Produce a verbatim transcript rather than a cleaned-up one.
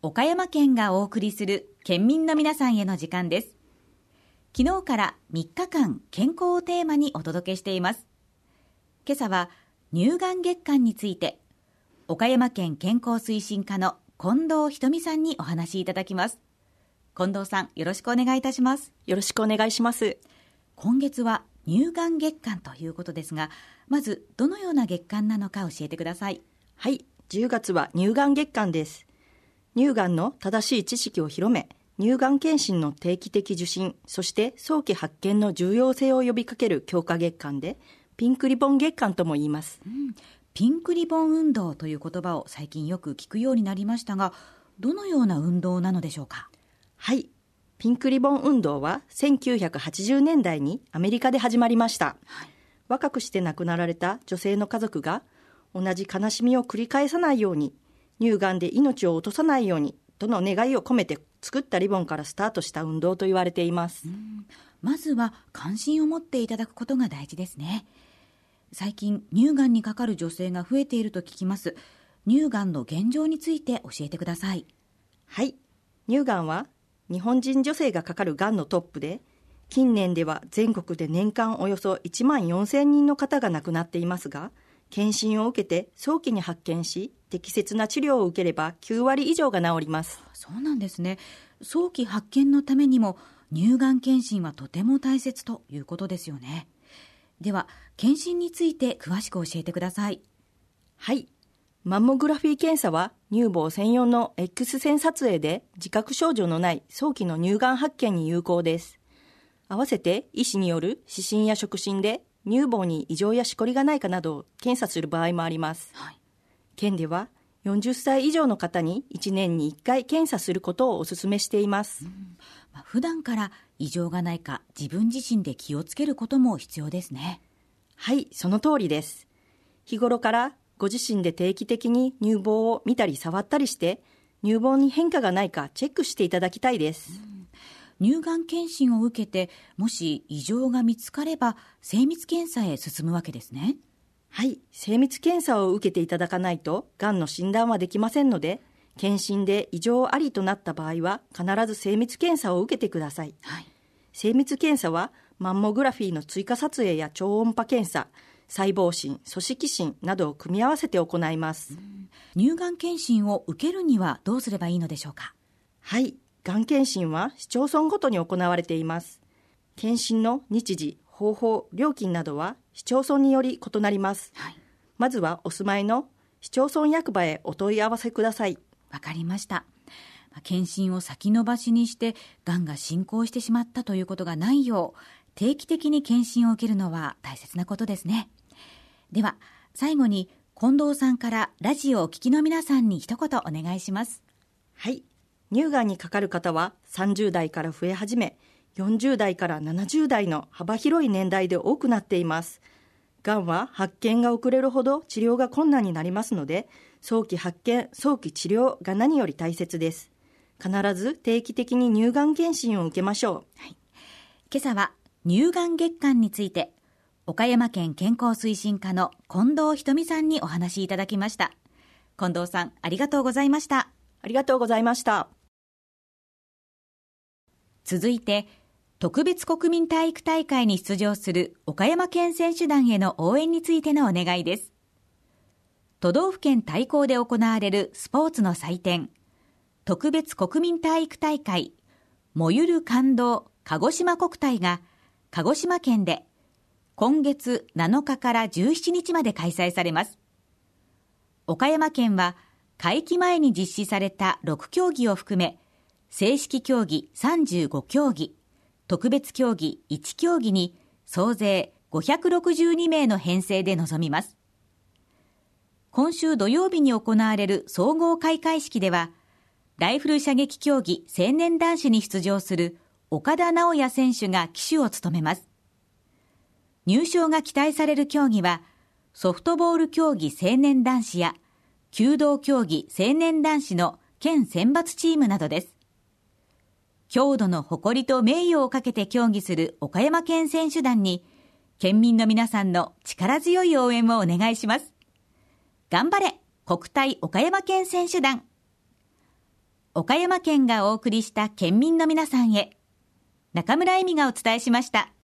岡山県がお送りする県民の皆さんへの時間です。昨日からみっかかん健康をテーマにお届けしています。今朝は乳がん月間について岡山県健康推進課の近藤ひとみさんにお話しいただきます。近藤さん、よろしくお願いいたします。 よろしくお願いします。 今月は乳がん月間ということですが、まずどのような月間なのか教えてください。 はい、じゅうがつは乳がん月間です。乳がんの正しい知識を広め、乳がん検診の定期的受診、そして早期発見の重要性を呼びかける強化月間で、ピンクリボン月間とも言います、 うん、ピンクリボン運動という言葉を最近よく聞くようになりましたが、どのような運動なのでしょうか。 はい、ピンクリボン運動はせんきゅうひゃくはちじゅうねんだいにアメリカで始まりました、はい、若くして亡くなられた女性の家族が同じ悲しみを繰り返さないように、乳がんで命を落とさないようにとの願いを込めて作ったリボンからスタートした運動と言われています。 うん、まずは関心を持っていただくことが大事ですね。最近乳がんにかかる女性が増えていると聞きます。乳がんの現状について教えてください。 はい、乳がんは日本人女性がかかるがんのトップで、近年では全国で年間およそいちまんよんせんにんの方が亡くなっていますが、検診を受けて早期に発見し、適切な治療を受ければきゅうわり以上が治ります。 そうなんですね。早期発見のためにも乳がん検診はとても大切ということですよね。では検診について詳しく教えてください。 はい、マンモグラフィー検査は乳房専用の X 線撮影で自覚症状のない早期の乳がん発見に有効です。合わせて医師による視診や触診で乳房に異常やしこりがないかなどを検査する場合もあります、はい、県ではよんじゅっさい以上の方にいちねんにいっかい検査することをお勧めしています、うんまあ、普段から異常がないか自分自身で気をつけることも必要ですね。 はい、その通りです。日頃からご自身で定期的に乳房を見たり触ったりして乳房に変化がないかチェックしていただきたいです、うん乳がん検診を受けて、もし異常が見つかれば精密検査へ進むわけですね。 はい、精密検査を受けていただかないとがんの診断はできませんので、検診で異常ありとなった場合は必ず精密検査を受けてください、はい、精密検査はマンモグラフィーの追加撮影や超音波検査、細胞診、組織診などを組み合わせて行います。 乳がん検診を受けるにはどうすればいいのでしょうか。 はい、がん検診は市町村ごとに行われています。検診の日時、方法、料金などは市町村により異なります、はい、まずはお住まいの市町村役場へお問い合わせください。 わかりました。検診を先延ばしにしてがんが進行してしまったということがないよう、定期的に検診を受けるのは大切なことですね。では最後に近藤さんからラジオをお聞きの皆さんに一言お願いします。 はい、乳がんにかかる方はさんじゅうだいから増え始め、よんじゅうだいからななじゅうだいの幅広い年代で多くなっています。がんは発見が遅れるほど治療が困難になりますので、早期発見、早期治療が何より大切です。必ず定期的に乳がん検診を受けましょう、はい、 今朝は乳がん月間について岡山県健康推進課の近藤ひとみさんにお話しいただきました。近藤さん、ありがとうございました。 ありがとうございました。 続いて特別国民体育大会に出場する岡山県選手団への応援についてのお願いです。都道府県対抗で行われるスポーツの祭典、特別国民体育大会燃ゆる感動鹿児島国体が鹿児島県で今月なのかからじゅうしちにちまで開催されます。岡山県は会期前に実施されたろくきょうぎを含め正式競技さんじゅうごきょうぎ、特別競技いちきょうぎに総勢ごひゃくろくじゅうにめいの編成で臨みます。今週土曜日に行われる総合開会式では、ライフル射撃競技成年男子に出場する岡田直也選手が旗手を務めます。入賞が期待される競技は、ソフトボール競技成年男子や弓道競技成年男子の県選抜チームなどです。郷土の誇りと名誉をかけて競技する岡山県選手団に、県民の皆さんの力強い応援をお願いします。頑張れ国体岡山県選手団。 岡山県がお送りした県民の皆さんへ。中村恵美がお伝えしました。